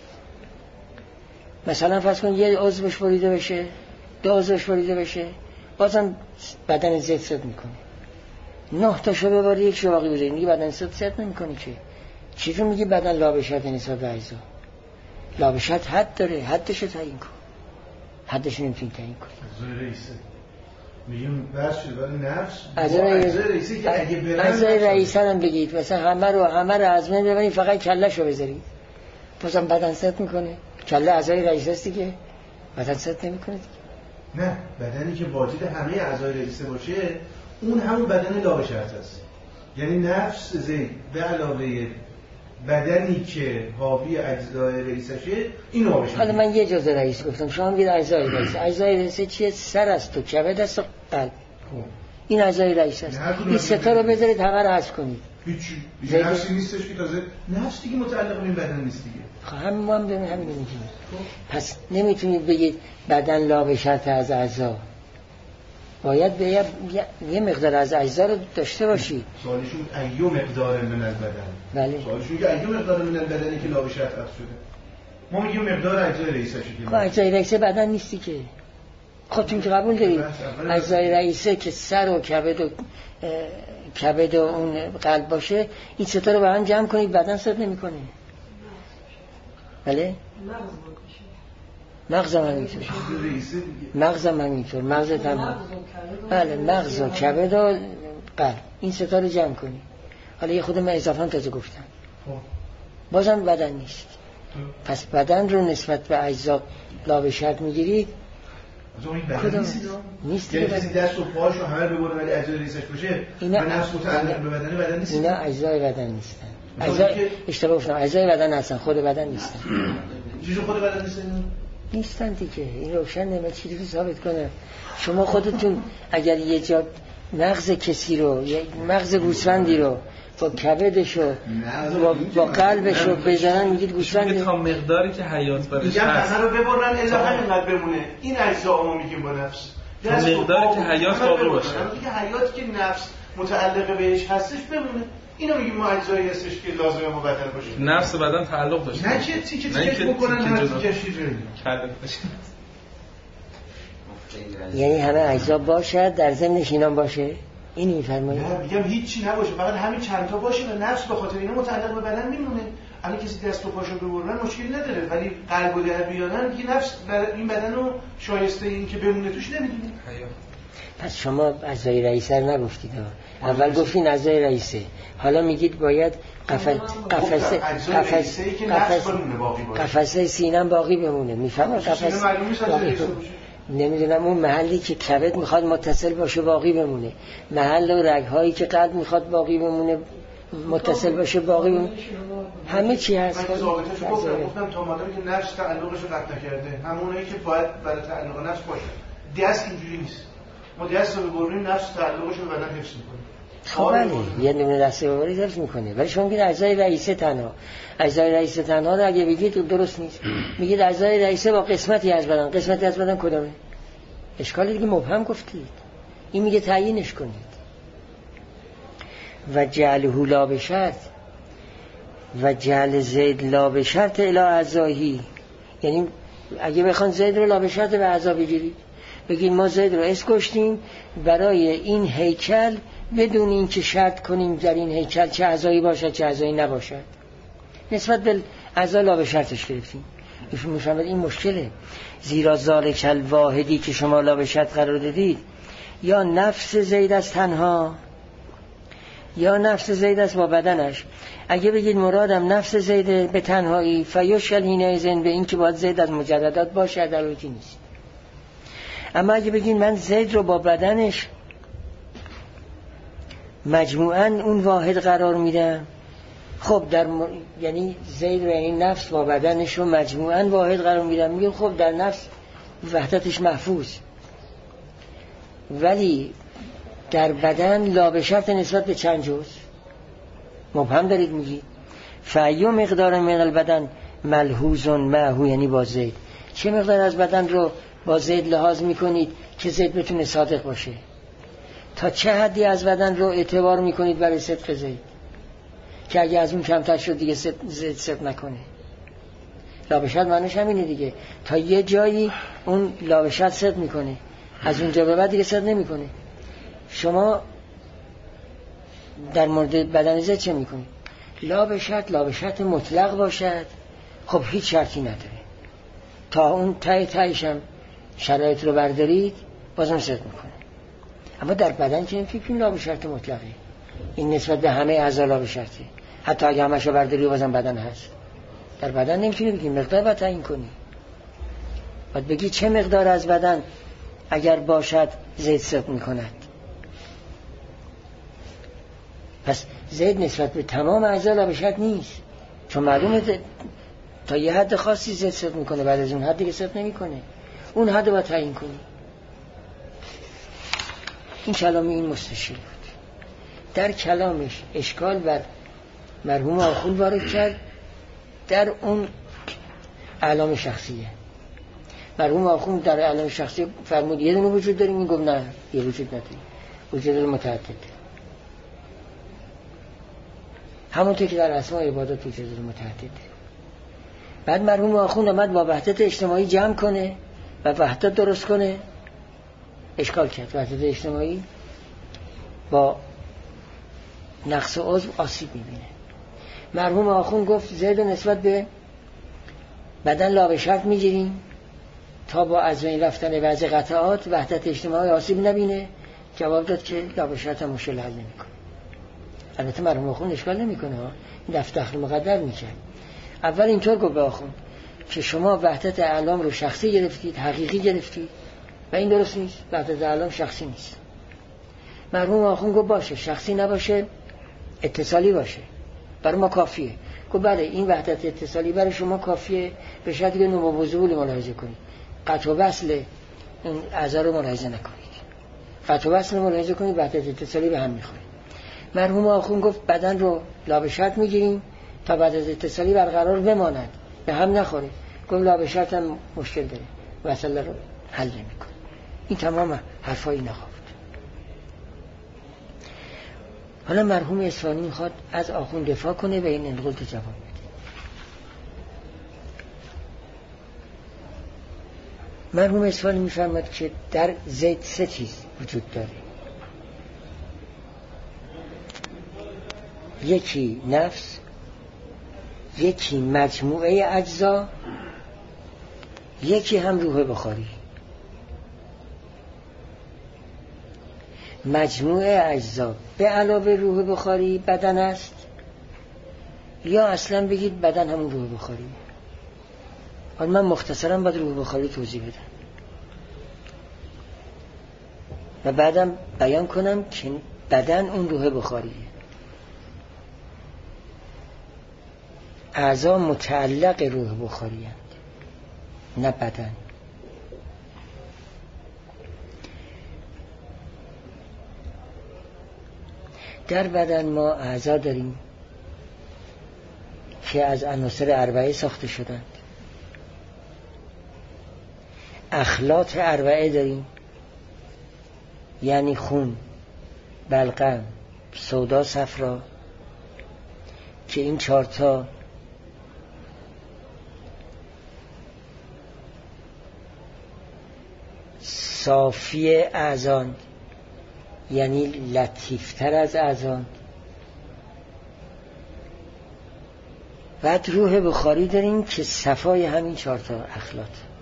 مثلا فرض کن یه عضوش بریده بشه، دو عضوش بریده بشه، بازم بدن زید صد میکنه. نه تاشو بباری یک جا باقی بذاری، دیگه بدن زید صد نمیکنه که. چیزو میگی بدن لا به شرط نسبت به اجزا؟ لا به شرط حد داره، حدشو تعیین کن. حدش نمیتونی تعیین کنی. اجزای رئیسه میگیم بس شد ولی نفس اجزای رئیسی که اگه برن اجزای رئیسه هم بگید مثلا همه رو همه رو از من ببرید فقط کلهشو بذارید، بازم بدن ست میکنه. کله اعضای رئیسه است دیگه، بدن ست نمیکنه دیگه. نه، بدنی که واجد همه اعضای رئیسه باشه اون همون بدن لا به شرط است. یعنی نفس زید به علاوه بدنی که حاوی اجزای رئیسشه این لا به شرط. حالا من یه جزء رئیس گفتم، شما میگید اجزای رئیس. اجزای رئیس چیه؟ سر است و کبد است و قلب. این اجزای رئیس است. این سه تا رو بذارید همه رو حذف کنید. هیچ نفسی نیستش که تازه نفس دیگه متعلق به این بدن نیست دیگه. خب همین ما هم داریم همین میگیم. پس نمیتونید بگید بدن لا به شرط از اجزا. باید به یه, یه مقدار از اجزا رو داشته باشید. سوالشون ایو مقدار من البدن. بله. سوالشون که ایو مقدار من البدنی که لا به شرط عطف شده. ما میگیم مقدار اجزای رئیسه که. خب اجزای رئیسه بدن نیستی که. خودتون که قبول دارید اجزای رئیسه که سر و کبد و کبد و اون قلب باشه، این سه تا رو با هم جمع کنید بدن صد نمیکنه. بله؟ مغز هم همینطور. مغز هم همینطور. مغز هم بله مغز و کبد و قلب، این سه تا رو جمع کنید. حالا یه خود من اضافه هم تازه گفتم، بازم بدن نیست. پس بدن رو نسبت به اجزا لا به شرط میگیرید. کدوم نیست؟ یعنی کسی دست و پاش و همه ببره ولی اجزای ریسش باشه و نفس متعلق به بدن بدن نیست. اینا اجزای بدن نیستن. اعضای اشتباه گفتم، اعضای بدن هستن، خود بدن نیستن. چیزی خود بدن نیستن؟ نیستن دیگه. این روشن نمیشه چیزی رو ثابت کنه. شما خودتون اگر یه جا مغز کسی رو، یه مغز گوسفندی رو با کبدش و با, با قلبش رو بزنن میگید گوسفند، تا مقداری که حیات برش هست میگم تنها رو ببرن الا همینقدر بمونه. این اجزا ما میگیم با نفس تا مقداری که حیات باقی باشه. میگه حیات که نفس متعلق بهش هستش بمونه. اینو میگیم ما اجزایی هستش که لازمه ما بدن باشه. نفس و بدن تعلق داشته. نه که تیکه تیکه بکنن هر تیکه چیزی کله باشه. یعنی همه اجزا باشه در ضمنش اینام باشه. این میفرمایید؟ نه میگم هیچی نباشه، فقط همین چند تا باشه و نفس به خاطر اینا متعلق به بدن میمونه. اگه کسی دست و پاشو ببرن مشکلی نداره، ولی قلب و در بیارن که نفس این بدن رو شایسته این که بمونه توش نمیدونه. پس شما اعضای رئیسه رو نگفتید. اول گفتین اعضای رئیسه، حالا میگید باید قفسه قفسه قفسه قفسه سینه باقی بمونه. میفهمم قفسه نمیدونم اون محلی که کبد میخواد متصل باشه باقی بمونه، محل و رگهایی که قلب میخواد باقی بمونه متصل باشه باقی بمونه، همه چی هست. من ضابطه‌شو گفتم گفتم تا مادامی که نفس تعلقش رو قطع نکرده همونایی که باید برای تعلق نفس باشه. دست اینجوری نیست، ما دست رو ببریم نفس تعلقش رو به بدن حفظ میکنه. خب بله یه نمونه دست رو ببرید حفظ میکنه، ولی شما میگید اعضای رئیسه تنها. اعضای رئیسه تنها رو اگه بگید درست نیست. میگید اعضای رئیسه با قسمتی از بدن. قسمتی از بدن کدومه؟ اشکالی دیگه مبهم گفتید. این میگه تعیینش کنید. و جعله لا به شرط و جعل زید لا به شرط الی اعضایی، یعنی اگه بخوان زید رو لا به شرط به اعضا بگیرید، بگید ما زید رو اس کشتیم برای این هیکل بدون این که شرط کنیم در این هیکل چه اعضایی باشد چه اعضایی نباشد، نسبت به اعضا لا به شرطش گرفتیم. میفهمید این مشکله، زیرا ذالک الواحدی که شما لا به شرط قرار دادید یا نفس زید است تنها یا نفس زید است با بدنش. اگه بگید مرادم نفس زید به تنهایی فیوشل هینه زن به این که باید زید از مجردات باشه در روکی نیست. اما اگه بگید من زید رو با بدنش مجموعاً اون واحد قرار میدم، خب در م... یعنی زید و این نفس با بدنش رو مجموعاً واحد قرار میدم، میگم خب در نفس وحدتش محفوظ، ولی در بدن لا به شرط نسبت به چند جزء مبهم دارید میگید. فایو مقدار من البدن ملحوظ معه، یعنی با زید چه مقدار از بدن رو با زید لحاظ میکنید که زید بتونه صادق باشه، تا چه حدی از بدن رو اعتبار میکنید برای صدق زید که اگه از اون کمتر شد دیگه زید صدق نکنه. لا به شرط معنیش همینه دیگه، تا یه جایی اون لا به شرط صدق میکنه، از اونجا به بعد دیگه صدق نمیکنه. شما در مورد بدن زید چه میکنید؟ لا به شرط لا به شرط مطلق باشد، خب هیچ شرطی نداره، تا اون تای تایش هم شرایط رو بردارید بازم صدق میکنه. اما در بدن که این لا به شرط مطلقه، این نسبت به همه اعضا لا به شرطه، حتی اگه همش رو برداری بازم بدن هست. در بدن نمیتونی بگی مقدار باید تعیین کنی، باید بگی چه مقدار از بدن اگر باشد زید صدق میکند. پس زید نسبت به تمام اعضا لا به شرط نیست، چون معلومه تا یه حد خاصی زید صدق میکنه، بعد از اون حد دیگه صدق نمیکنه، اون حد باید تعیین کنی. این کلام این مستشیر بود. در کلامش اشکال بر مرحوم آخوند وارد کرد در اون اعلام شخصیه. مرحوم آخوند در اعلام شخصیه فرمود یه دونه وجود داریم، این گفت نه یه وجود نداریم، وجود متعدد. همونطور که در اسماء عبادات وجود متعدد. بعد مرحوم آخوند آمد با وحدت اجتماعی جمع کنه و وحدت درست کنه، اشکال کرد. وحدت اجتماعی با نقص عضو آسیب میبینه. مرحوم آخوند گفت زید نسبت به بدن لا به شرط میگیریم تا با از بین رفتن وضع قطعات وحدت اجتماعی آسیب نبینه. جواب داد که لا به شرط هم مشکل حل نمیکنه. البته مرحوم آخوند اشکال نمیکنه ها، این دفع دخل مقدر میکرد. اول اینطور گفت به آخوند که شما وحدت اعلام رو شخصی گرفتید، حقیقی گرفتید و این درست نیست، وحدت اعلام شخصی نیست. مرحوم آخوند گفت باشه شخصی نباشه اتصالی باشه، برای ما کافیه. گفت بله این وحدت اتصالی برای شما کافیه به شرطی که نمو وضوح ملاحظه کنید، قطع و وصل این اعضا رو ملاحظه نکنید. قطع و وصل رو ملاحظه کنید، وحدت اتصالی به هم میخوره. مرحوم آخوند گفت بدن رو لا به شرط میگیریم تا وحدت اتصالی برقرار بماند، به هم نخوره. گفت لا به شرط هم مشکل داره، مسئله رو حل نمیکنه. این تمام حرفای این آقا بود. حالا مرحوم اصفهانی میخواد از آخوند دفاع کنه و این انقلت جواب بده. مرحوم اصفهانی میفرماد که در زید سه چیز وجود داره. یکی نفس، یکی مجموعه اجزا، یکی هم روح بخاری. مجموعه اجزا به علاوه روح بخاری بدن است، یا اصلا بگید بدن همون روح بخاری. حالا من مختصرا باید روح بخاری توضیح بدم و بعدم بیان کنم که بدن اون روح بخاریه. اعضا متعلق روح بخاری هست، نه بدن. در بدن ما اعضا داریم که از عناصر اربعه ساخته شدند. اخلاط اربعه داریم، یعنی خون، بلغم، سودا، صفرا، که این چهارتا صافی اعضان، یعنی لطیفتر از اعضان. بعد روح بخاری داریم که صفای همین چهارتا اخلاط.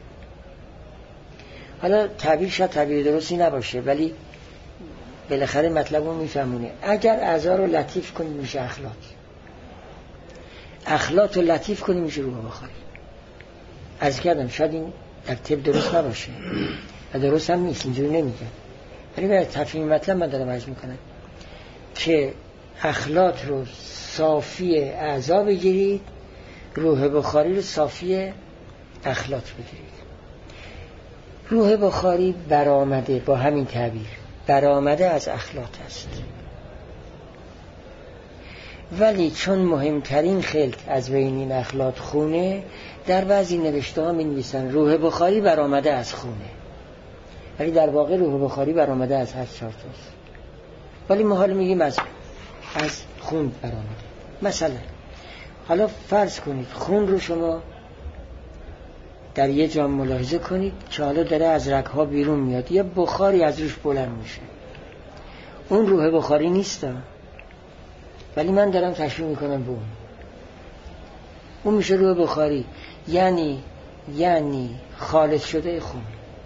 حالا تعبیر شاید تعبیر درستی نباشه، ولی بالاخره مطلب رو میفهمونه. اگر اعضا رو لطیف کنیم میشه اخلاط، اخلاط رو لطیف کنیم میشه روح بخاری. عرض کردم شاید این در طب درست نباشه و درست هم نیست، اینجوری نمیگه، ولی برای تفهیم مطلب من دارم عرض میکنم که اخلاط رو صافی اعضا بگیرید، روح بخاری رو صافی اخلاط بگیرید. روح بخاری برآمده، با همین تعبیر برآمده از اخلاط است، ولی چون مهمترین خلط از بین این اخلاط خونه، در بعضی نوشته ها می نویسن روح بخاری برآمده از خونه، ولی در واقع روح بخاری برآمده از هر چهار تاست. ولی ما حالا میگیم از از خون برآمده. مثلا حالا فرض کنید خون رو شما در یه جام ملاحظه کنید که حالا داره از رگ‌ها بیرون میاد، یه بخاری از روش بلند میشه. اون روح بخاری نیست، ولی من دارم تشریح میکنم به اون. اون میشه روح بخاری، یعنی یعنی خالص شده خون.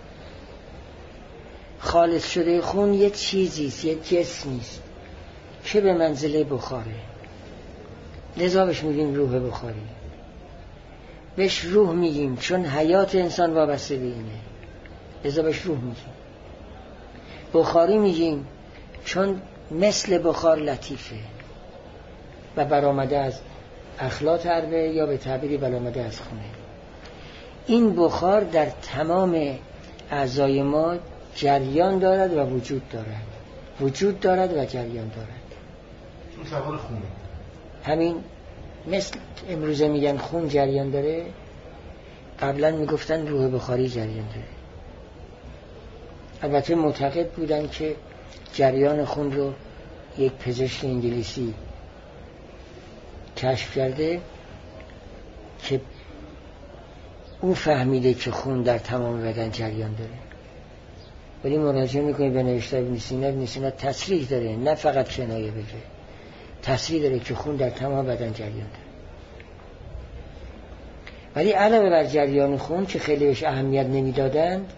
خالص شده خون یه چیزیست، یه جسمیست که به منزله بخاره، لذا بهش میگیم روح بخاری. بهش روح میگیم چون حیات انسان وابسته به اینه، لذا بهش روح میگیم. بخاری میگیم چون مثل بخار لطیفه و برآمده از اخلاط اربعه، یا به تعبیری برآمده از خونه. این بخار در تمام اعضای ما جریان دارد و وجود دارد، وجود دارد و جریان دارد. چون سوار خونه همین مثل امروزه میگن خون جریان داره، قبلا میگفتن روح بخاری جریان داره. البته معتقد بودن که جریان خون رو یک پزشک انگلیسی کشف کرده که او فهمیده که خون در تمام بدن جریان داره، ولی مراجعه میکنی به نوشته ابن سینا. ابن سینا تصریح داره، نه فقط کنایه بگه، تصریح داره که خون در تمام بدن جریان داره. ولی علاوه بر جریان خون که خیلی بهش اهمیت نمیدادند،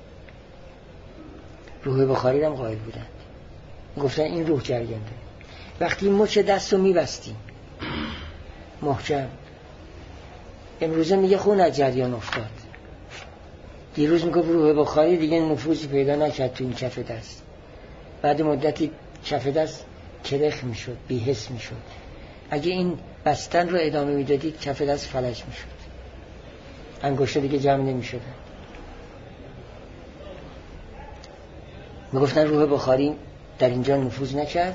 روح بخاری هم قائل بودند، گفتن این روح جریان داره. وقتی مچ دست رو میبستیم محکم، امروزه میگه خون از جریان افتاد، دیروز میگه روح بخاری دیگه نفوذی پیدا نکرد تو این کف دست. بعد مدتی کف دست کرخ میشد، بی‌حس میشد. اگه این بستن رو ادامه میدادید کف دست فلج میشد، انگشت دیگه جمع نمیشدن. میگفتن روح بخاری در اینجا نفوذ نکرد،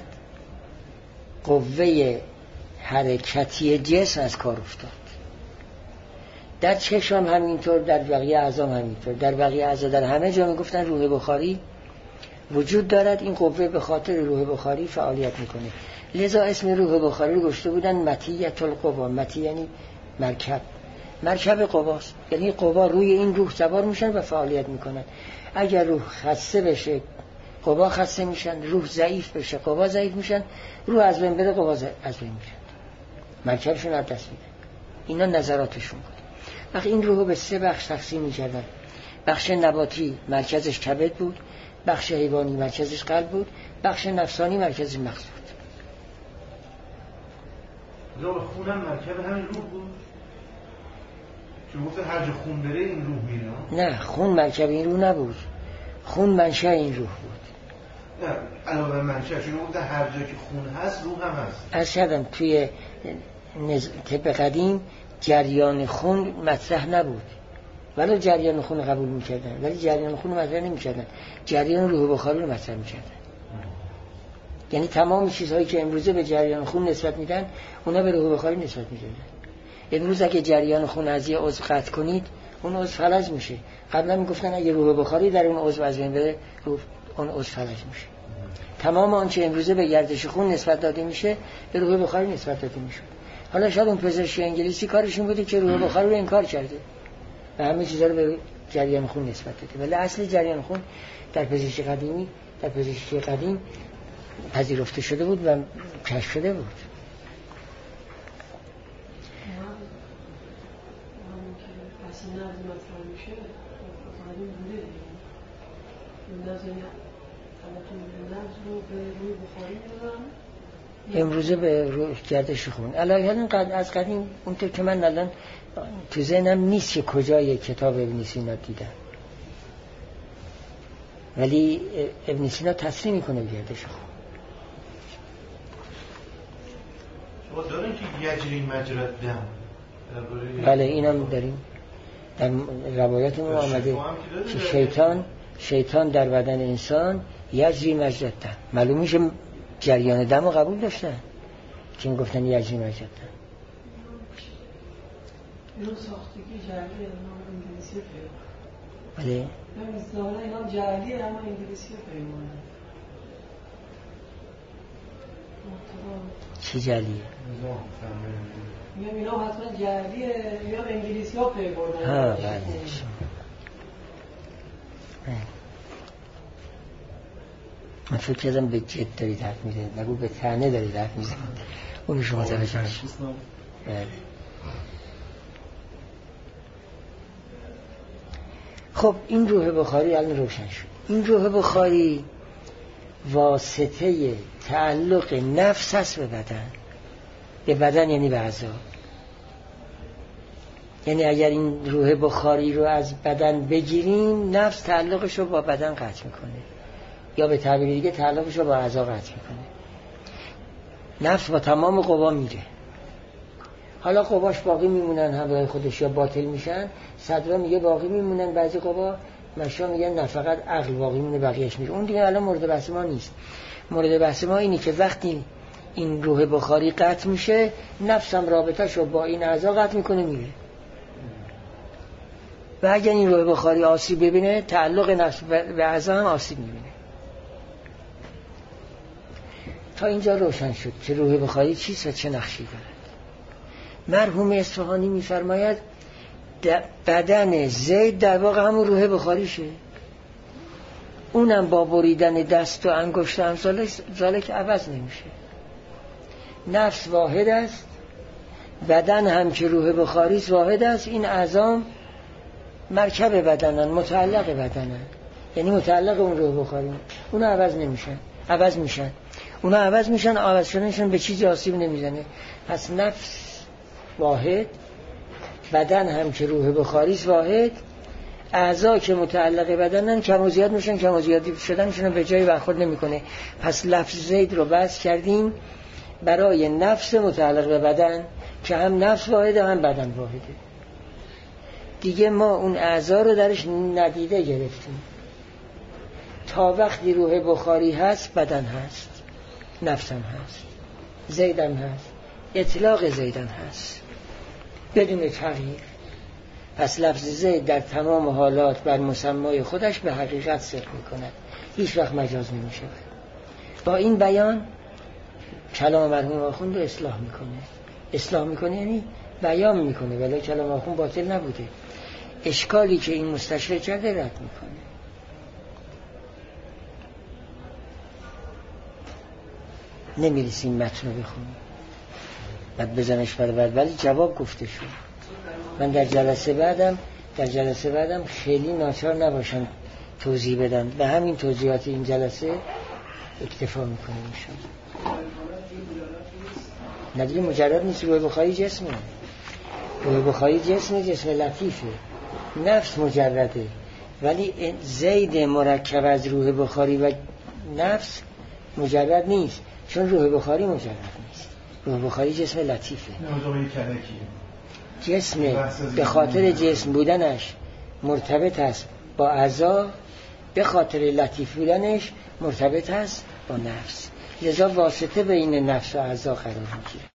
قوه حرکتی جسم از کار افتاد. در چشم همینطور، در بقیه اعضا همینطور، در بقیه اعضا در همه جا میگفتن روح بخاری وجود دارد، این قوه به خاطر روح بخاری فعالیت میکنه. لذا اسم روح بخاری رو گذاشته بودن مطیة القوا. مطیة یعنی مرکب، مرکب قواست، یعنی قوا روی این روح سوار میشن و فعالیت میکنن. اگر روح خسته بشه قوا خسته میشن، روح ضعیف بشه قوا ضعیف میشن، روح از بین بره قوا از بین میشن، مرکبشون از دست میدن. اینا نظراتشون بود. وقتی این روح به سه بخش تقسیم میکردن، بخش نباتی مرکزش کبد بود، بخش حیوانی مرکزش قلب بود، بخش نفسانی مرکزش مغز بود. لو خونم مرکب همین روح بود؟ چون گفت هر جا خون بره این روح میره. نه، خون مرکب این روح نبود، خون منشأ این روح بود. نه علاوه منشأ، چون گفت هر جا که خون هست روح هم هست. از شدم توی نز... طب قدیم جریان خون مطرح نبود، ولی جریان خون قبول میکردن، ولی جریان خون مطرح نمیکردن، جریان روح بخاری رو مطرح میکردن. یعنی تمام چیزهایی که امروزه به جریان خون نسبت میدن اونا به روح بخاری نسبت میدن. امروز اگه جریان خون از یه عضو قطع کنید اون عضو فلج میشه. قبلا میگفتن اگه روح بخاری در اون عضو از بین بره اون عضو فلج میشه. تمام آنچه امروزه به گردش خون نسبت داده میشه به روح بخاری نسبت داده میشه. حالا شاید اون پزشک انگلیسی کارشون بوده که روح بخاری رو انکار کرده و همه چیزا رو به جریان خون نسبت داده، ولی اصل جریان خون در پزشکی قدیمی در پزشکی قدیم پذیرفته شده بود و کشف شده بود. امروزه به روی گردش خون علاوه بر از قدیم اونطور که من الان تو ذهنم نیست که کجای کتاب ابن سینا دیدم، ولی ابن سینا تصریح میکنه گردش خون. شما دارین که یجری مجرد دم؟ بله اینم داریم، در روایاتمون آمده که شیطان شیطان در بدن انسان یجری مجرد دم. معلوم میشه جریان دم رو قبول داشتن که میگفتن یجری مجرد دم. اینو ساختگی جعلی اما انگلیسی پیدا. بله من ظاهرا اینا جعلی اما انگلیسی پیدا. چی جعلیه؟ میگم اینا حتما جعلیه یا انگلیسی ها پی بردن. ها بله. من فکر کردم به جد دارید حرف میزنید، نگو به طعنه دارید حرف میزنید. اون شما توجه نشید. خب این روح بخاری الان روشن شد. این روح بخاری واسطه تعلق نفس هست به بدن. به بدن یعنی به اعضا. یعنی اگر این روح بخاری رو از بدن بگیریم نفس تعلقش رو با بدن قطع میکنه، یا به تعبیر دیگه تعلقش رو با اعضا قطع میکنه. نفس با تمام قوا میره، حالا قواش باقی میمونن همراه خودش یا باطل میشن. صدرا میگه باقی میمونن بعضی قوا، مشا میگن نه فقط عقل باقی میمونه بقیه‌اش میره. اون دیگه الان مورد بحث ما نیست. مورد بحث ما اینه که وقتی این روح بخاری قطع میشه نفس هم رابطه‌شو با این اعضا قطع میکنه میره، و اگر این روح بخاری آسیب ببینه تعلق نفس به اعضا هم آسیب میبینه. تا اینجا روشن شد که روح بخاری چیست و چه نقشی دارد. مرحوم اصفهانی میفرماید بدن زید در واقع همون روح بخاریشه، اونم با بریدن دست و انگشت و امثال که عوض نمیشه. نفس واحد است، بدن هم که روح بخاریست واحد است. این اعضا مرکب بدنن، متعلق بدنن، یعنی متعلق اون روح بخاری، اونا عوض نمیشن، عوض میشن اونا عوض میشن عوض شدنشون به چیزی آسیب نمیزنه. پس نفس واحد، بدن هم که روح بخاریست واحد، اعضا که متعلق بدنن کم و زیاد میشن، کم و زیادی شدنشون به جای برخورد نمیکنه. پس لفظ زید رو بس کردیم برای نفس متعلق به بدن که هم نفس واحده هم بدن واحده. دیگه ما اون اعضا رو درش ندیده گرفتیم. تا وقتی روح بخاری هست بدن هست، نفسم هست، زیدم هست، اطلاق زیدم هست بدون تغییر. پس لفظ زید در تمام حالات بر مسمای خودش به حقیقت صدق میکند، هیچ وقت مجاز نمیشه. با این بیان کلام مرحوم آخوند رو اصلاح میکنه. اصلاح میکنه یعنی بیان میکنه، ولی کلام آخوند باطل نبوده. اشکالی که این مستشفی کرده رد میکنه. نمیرسیم متن رو بخونیم بعد بزنش برای بعد، ولی جواب گفته شد. من در جلسه بعدم در جلسه بعدم خیلی ناچار نباشم توضیح بدم، به همین توضیحات این جلسه اکتفا میکنیم ایشون. نداری مجرد نیست. روح بخاری جسمه، روح بخاری جسمه، جسم لطیفه، نفس مجرده، ولی زید مرکب از روح بخاری و نفس مجرد نیست، چون روح بخاری مجرد نیست. روح بخاری جسم لطیفه، جسم به خاطر جسم بودنش مرتبط است با اعضا، به خاطر لطیف بودنش مرتبط است با نفس، لذا واسطه بین نفس و اعضا قرار میگیره.